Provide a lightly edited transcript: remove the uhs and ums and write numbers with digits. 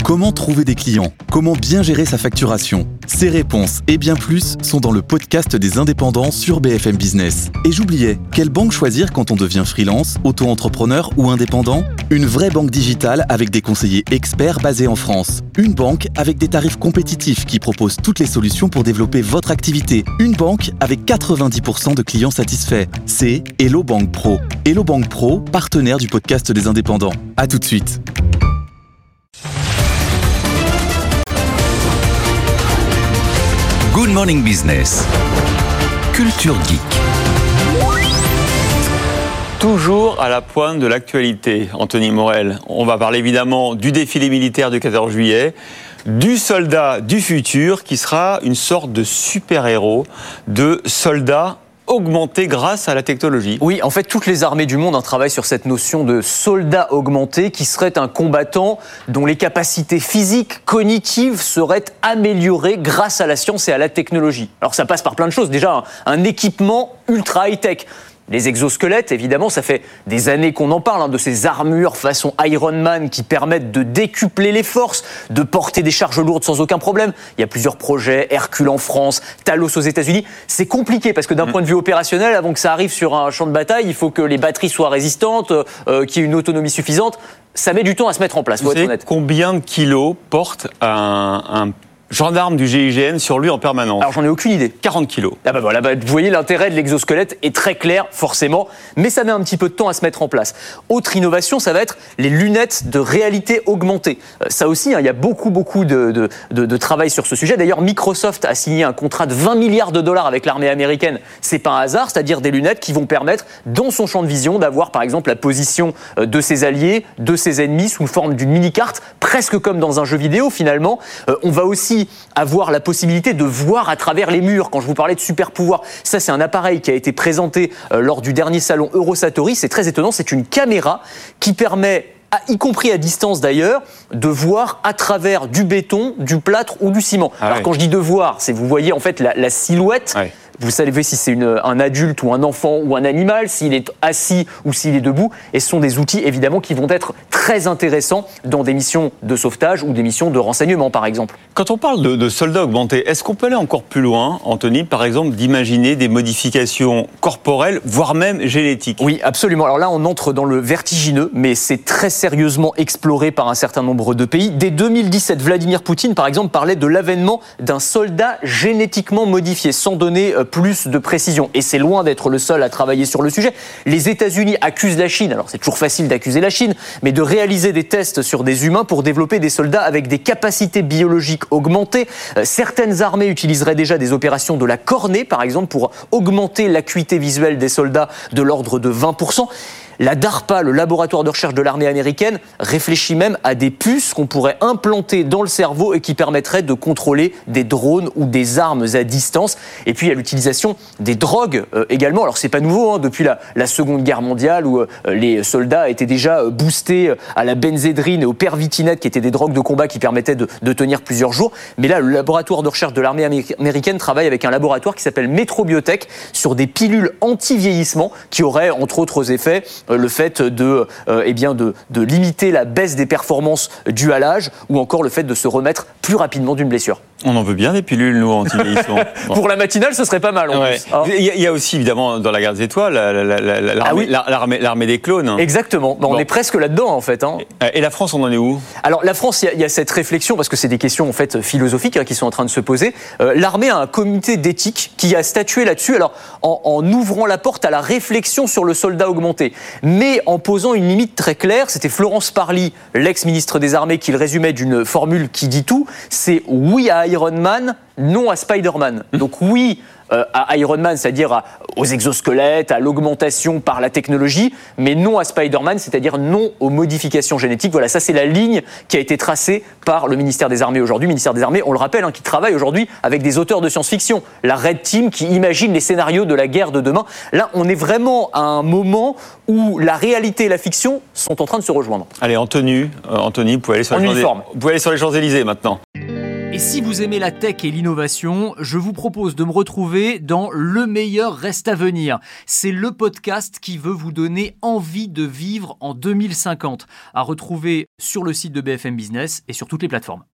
Comment trouver des clients? Comment bien gérer sa facturation? Ces réponses et bien plus sont dans le podcast des indépendants sur BFM Business. Et j'oubliais, quelle banque choisir quand on devient freelance, auto-entrepreneur ou indépendant? Une vraie banque digitale avec des conseillers experts basés en France. Une banque avec des tarifs compétitifs qui propose toutes les solutions pour développer votre activité. Une banque avec 90% de clients satisfaits. C'est Hello Bank Pro. Hello Bank Pro, partenaire du podcast des indépendants. À tout de suite. Good Morning Business. Culture Geek. Toujours à la pointe de l'actualité, Anthony Morel. On va parler évidemment du défilé militaire du 14 juillet, du soldat du futur qui sera une sorte de super-héros, de soldat augmenté grâce à la technologie. Oui, en fait, toutes les armées du monde travaillent sur cette notion de soldat augmenté qui serait un combattant dont les capacités physiques, cognitives seraient améliorées grâce à la science et à la technologie. Alors ça passe par plein de choses. Déjà, un équipement ultra high-tech. Les exosquelettes, évidemment, ça fait des années qu'on en parle, de ces armures façon Iron Man qui permettent de décupler les forces, de porter des charges lourdes sans aucun problème. Il y a plusieurs projets, Hercule en France, Talos aux États-Unis. C'est compliqué parce que d'un point de vue opérationnel, avant que ça arrive sur un champ de bataille, il faut que les batteries soient résistantes, qu'il y ait une autonomie suffisante. Ça met du temps à se mettre en place, faut être honnête. Combien de kilos porte un gendarme du GIGN sur lui en permanence? Alors j'en ai aucune idée. 40 kilos. Vous voyez, l'intérêt de l'exosquelette est très clair, forcément, mais ça met un petit peu de temps à se mettre en place. Autre innovation, ça va être les lunettes de réalité augmentée. Ça aussi, il y a beaucoup de travail sur ce sujet. D'ailleurs, Microsoft a signé un contrat de 20 milliards de dollars avec l'armée américaine. C'est pas un hasard, c'est-à-dire des lunettes qui vont permettre, dans son champ de vision, d'avoir par exemple la position de ses alliés, de ses ennemis, sous forme d'une mini-carte, presque comme dans un jeu vidéo finalement. On va aussi avoir la possibilité de voir à travers les murs. Quand je vous parlais de super pouvoir, ça c'est un appareil qui a été présenté lors du dernier salon Eurosatori. C'est très étonnant, c'est une caméra qui permet, y compris à distance d'ailleurs, de voir à travers du béton, du plâtre ou du ciment. Alors quand je dis de voir, c'est vous voyez en fait la silhouette. Vous savez si c'est un adulte ou un enfant ou un animal, s'il est assis ou s'il est debout. Et ce sont des outils évidemment qui vont être très intéressants dans des missions de sauvetage ou des missions de renseignement par exemple. Quand on parle de soldats augmentés, est-ce qu'on peut aller encore plus loin, Anthony, par exemple d'imaginer des modifications corporelles, voire même génétiques? Oui, absolument. Alors là, on entre dans le vertigineux, mais c'est très sérieusement exploré par un certain nombre de pays. Dès 2017, Vladimir Poutine, par exemple, parlait de l'avènement d'un soldat génétiquement modifié, sans donner plus de précision. Et c'est loin d'être le seul à travailler sur le sujet. Les États-Unis accusent la Chine, alors c'est toujours facile d'accuser la Chine, mais de réaliser des tests sur des humains pour développer des soldats avec des capacités biologiques augmentées. Certaines armées utiliseraient déjà des opérations de la cornée, par exemple, pour augmenter l'acuité visuelle des soldats de l'ordre de 20%. La DARPA, le laboratoire de recherche de l'armée américaine, réfléchit même à des puces qu'on pourrait implanter dans le cerveau et qui permettraient de contrôler des drones ou des armes à distance. Et puis il y a l'utilisation des drogues également. Alors c'est pas nouveau, depuis la Seconde Guerre mondiale où les soldats étaient déjà boostés à la benzédrine et au pervitinète qui étaient des drogues de combat qui permettaient de tenir plusieurs jours. Mais là, le laboratoire de recherche de l'armée américaine travaille avec un laboratoire qui s'appelle Metrobiotech sur des pilules anti-vieillissement qui auraient entre autres effets le fait de limiter la baisse des performances dues à l'âge ou encore le fait de se remettre plus rapidement d'une blessure. On en veut bien des pilules, nous, anti-vieillissement. Pour la matinale, ce serait pas mal. Il y a aussi, évidemment, dans la guerre des étoiles, l'armée des clones. Exactement. On est presque là-dedans, en fait. Et la France, on en est où? Alors, la France, il y a cette réflexion, parce que c'est des questions, en fait, philosophiques qui sont en train de se poser. L'armée a un comité d'éthique qui a statué là-dessus, alors, en ouvrant la porte à la réflexion sur le soldat augmenté, mais en posant une limite très claire. C'était Florence Parly, l'ex-ministre des Armées, qui le résumait d'une formule qui dit tout. C'est oui à Iron Man, non à Spider-Man. Donc oui à Iron Man, c'est-à-dire aux exosquelettes, à l'augmentation par la technologie, mais non à Spider-Man, c'est-à-dire non aux modifications génétiques. Voilà, ça c'est la ligne qui a été tracée par le ministère des Armées aujourd'hui. Le ministère des Armées, on le rappelle, qui travaille aujourd'hui avec des auteurs de science-fiction. La Red Team qui imagine les scénarios de la guerre de demain. Là, on est vraiment à un moment où la réalité et la fiction sont en train de se rejoindre. Allez, Anthony, vous pouvez aller sur les Champs-Élysées maintenant. Et si vous aimez la tech et l'innovation, je vous propose de me retrouver dans Le meilleur reste à venir. C'est le podcast qui veut vous donner envie de vivre en 2050, à retrouver sur le site de BFM Business et sur toutes les plateformes.